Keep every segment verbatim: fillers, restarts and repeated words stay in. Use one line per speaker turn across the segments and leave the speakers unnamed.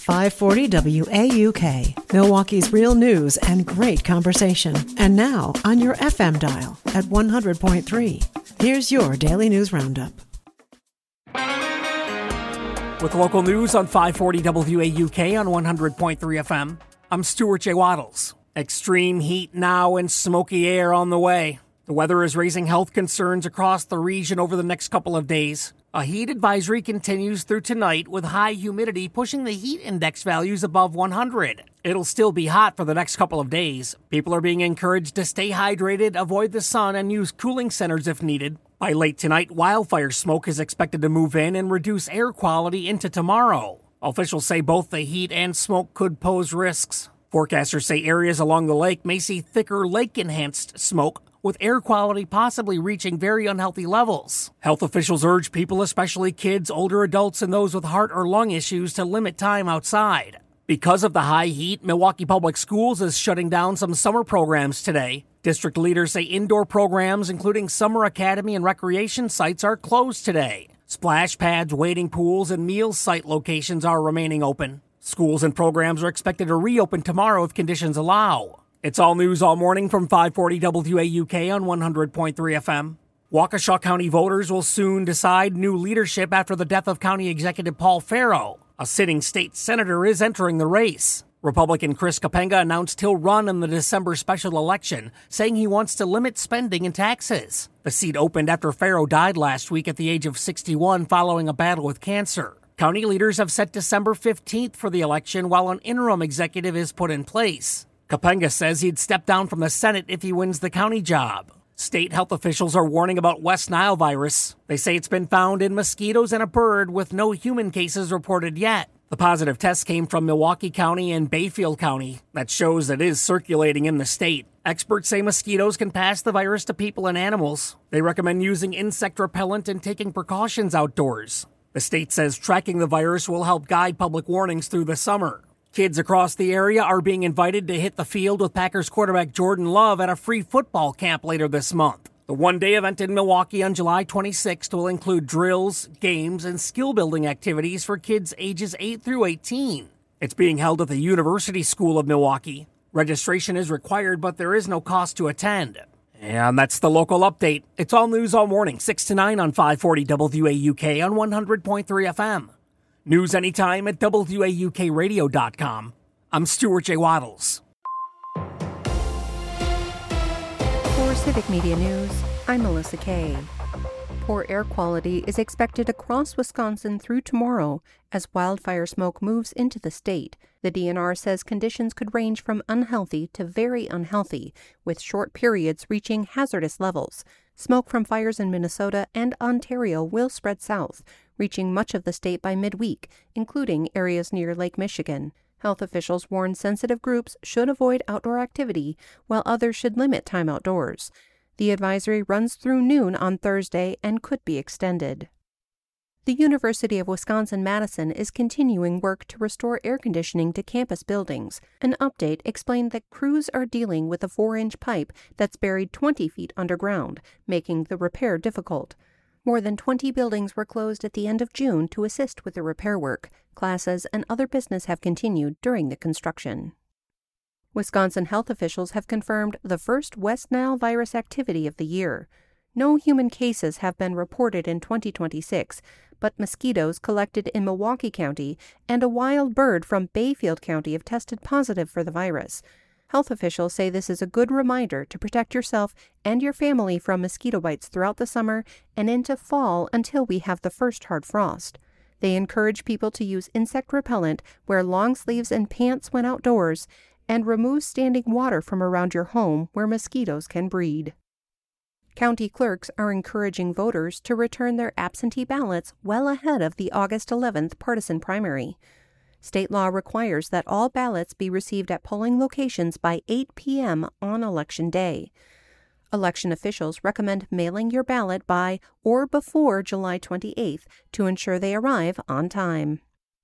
five forty W A U K, Milwaukee's real news and great conversation. And now on your F M dial at one hundred point three. Here's your Daily News Roundup.
With local news on five forty W A U K on one hundred point three F M, I'm Stuart J. Waddles. Extreme heat now and smoky air on the way. The weather is raising health concerns across the region over the next couple of days. A heat advisory continues through tonight with high humidity pushing the heat index values above one hundred. It'll still be hot for the next couple of days. People are being encouraged to stay hydrated, avoid the sun, and use cooling centers if needed. By late tonight, wildfire smoke is expected to move in and reduce air quality into tomorrow. Officials say both the heat and smoke could pose risks. Forecasters say areas along the lake may see thicker lake-enhanced smoke, with air quality possibly reaching very unhealthy levels. Health officials urge people, especially kids, older adults, and those with heart or lung issues, to limit time outside. Because of the high heat, Milwaukee Public Schools is shutting down some summer programs today. District leaders say indoor programs, including summer academy and recreation sites, are closed today. Splash pads, wading pools, and meal site locations are remaining open. Schools and programs are expected to reopen tomorrow if conditions allow. It's all news all morning from five forty W A U K on one hundred point three F M. Waukesha County voters will soon decide new leadership after the death of County Executive Paul Farrow. A sitting state senator is entering the race. Republican Chris Kapenga announced he'll run in the December special election, saying he wants to limit spending and taxes. The seat opened after Farrow died last week at the age of sixty-one following a battle with cancer. County leaders have set December fifteenth for the election while an interim executive is put in place. Kapenga says he'd step down from the Senate if he wins the county job. State health officials are warning about West Nile virus. They say it's been found in mosquitoes and a bird with no human cases reported yet. The positive test came from Milwaukee County and Bayfield County. That shows it is circulating in the state. Experts say mosquitoes can pass the virus to people and animals. They recommend using insect repellent and taking precautions outdoors. The state says tracking the virus will help guide public warnings through the summer. Kids across the area are being invited to hit the field with Packers quarterback Jordan Love at a free football camp later this month. The one-day event in Milwaukee on July twenty-sixth will include drills, games, and skill-building activities for kids ages eight through eighteen. It's being held at the University School of Milwaukee. Registration is required, but there is no cost to attend. And that's the local update. It's all news all morning, six to nine on five forty W A U K on one hundred point three F M. News anytime at W A U K radio dot com. I'm Stuart J. Waddles.
For Civic Media News, I'm Melissa Kay. Poor air quality is expected across Wisconsin through tomorrow as wildfire smoke moves into the state. The D N R says conditions could range from unhealthy to very unhealthy, with short periods reaching hazardous levels. Smoke from fires in Minnesota and Ontario will spread south, reaching much of the state by midweek, including areas near Lake Michigan. Health officials warn sensitive groups should avoid outdoor activity, while others should limit time outdoors. The advisory runs through noon on Thursday and could be extended. The University of Wisconsin-Madison is continuing work to restore air conditioning to campus buildings. An update explained that crews are dealing with a four-inch pipe that's buried twenty feet underground, making the repair difficult. More than twenty buildings were closed at the end of June to assist with the repair work. Classes and other business have continued during the construction. Wisconsin health officials have confirmed the first West Nile virus activity of the year. No human cases have been reported in twenty twenty-six, but mosquitoes collected in Milwaukee County and a wild bird from Bayfield County have tested positive for the virus. Health officials say this is a good reminder to protect yourself and your family from mosquito bites throughout the summer and into fall until we have the first hard frost. They encourage people to use insect repellent, wear long sleeves and pants when outdoors, and remove standing water from around your home where mosquitoes can breed. County clerks are encouraging voters to return their absentee ballots well ahead of the August eleventh partisan primary. State law requires that all ballots be received at polling locations by eight p.m. on Election Day. Election officials recommend mailing your ballot by or before July twenty-eighth to ensure they arrive on time.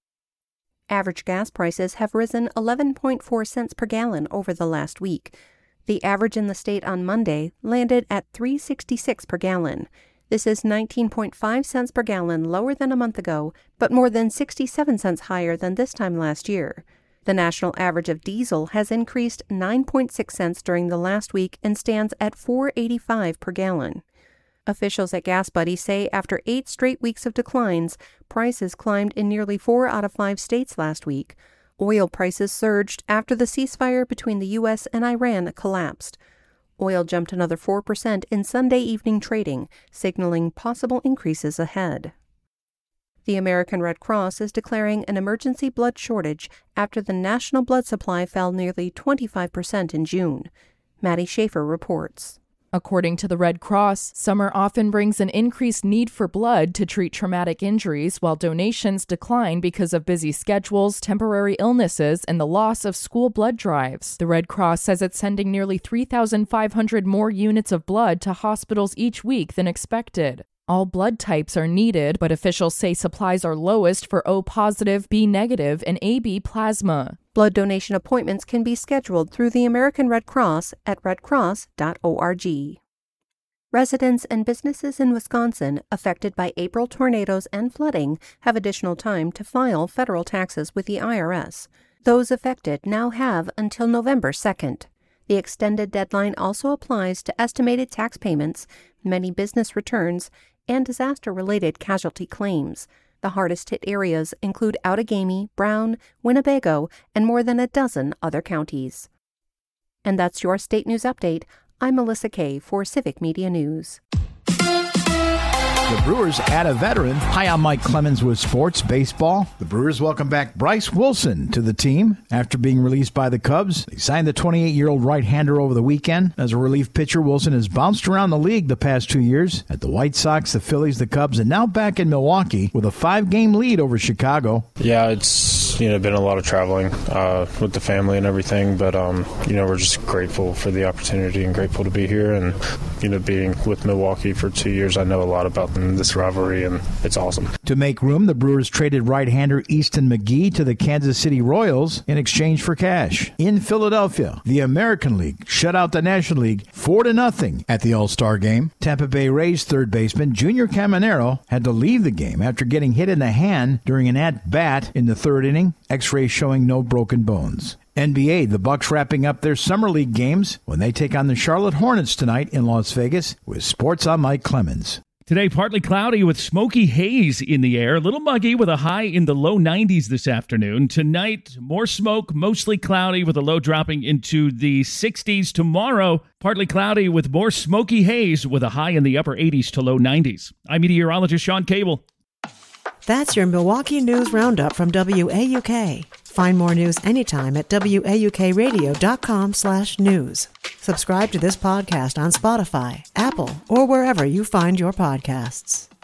Average gas prices have risen eleven point four cents per gallon over the last week. The average in the state on Monday landed at three dollars and sixty-six cents per gallon. This is nineteen point five cents per gallon lower than a month ago, but more than sixty-seven cents higher than this time last year. The national average of diesel has increased nine point six cents during the last week and stands at four dollars and eighty-five cents per gallon. Officials at GasBuddy say after eight straight weeks of declines, prices climbed in nearly four out of five states last week. Oil prices surged after the ceasefire between the U S and Iran collapsed. Oil jumped another four percent in Sunday evening trading, signaling possible increases ahead. The American Red Cross is declaring an emergency blood shortage after the national blood supply fell nearly twenty-five percent in June. Maddie Schaefer reports.
According to the Red Cross, summer often brings an increased need for blood to treat traumatic injuries, while donations decline because of busy schedules, temporary illnesses, and the loss of school blood drives. The Red Cross says it's sending nearly three thousand five hundred more units of blood to hospitals each week than expected. All blood types are needed, but officials say supplies are lowest for O positive, B negative, and A B plasma.
Blood donation appointments can be scheduled through the American Red Cross at red cross dot org. Residents and businesses in Wisconsin affected by April tornadoes and flooding have additional time to file federal taxes with the I R S. Those affected now have until November second. The extended deadline also applies to estimated tax payments, many business returns, and disaster-related casualty claims. The hardest-hit areas include Outagamie, Brown, Winnebago, and more than a dozen other counties. And that's your State News Update. I'm Melissa Kay for Civic Media News.
The Brewers add a veteran. Hi, I'm Mike Clemens with Sports Baseball. The Brewers welcome back Bryce Wilson to the team after being released by the Cubs. They signed the twenty-eight-year-old right-hander over the weekend. As a relief pitcher, Wilson has bounced around the league the past two years at the White Sox, the Phillies, the Cubs, and now back in Milwaukee with a five-game lead over Chicago.
Yeah, it's you know been a lot of traveling uh, with the family and everything, but um, you know we're just grateful for the opportunity and grateful to be here. And you know being with Milwaukee for two years, I know a lot about in this rivalry, and it's awesome.
To make room, the Brewers traded right-hander Easton McGee to the Kansas City Royals in exchange for cash. In Philadelphia, the American League shut out the National League four to nothing at the All-Star Game. Tampa Bay Rays third baseman Junior Caminero had to leave the game after getting hit in the hand during an at-bat in the third inning, X-rays showing no broken bones. N B A, the Bucks wrapping up their Summer League games when they take on the Charlotte Hornets tonight in Las Vegas. With Sports, I'm Mike Clemens.
Today, partly cloudy with smoky haze in the air. A little muggy with a high in the low nineties this afternoon. Tonight, more smoke, mostly cloudy with a low dropping into the sixties. Tomorrow, partly cloudy with more smoky haze with a high in the upper eighties to low nineties. I'm meteorologist Sean Cable.
That's your Milwaukee News Roundup from W A U K. Find more news anytime at W A U K radio dot com slash news. Subscribe to this podcast on Spotify, Apple, or wherever you find your podcasts.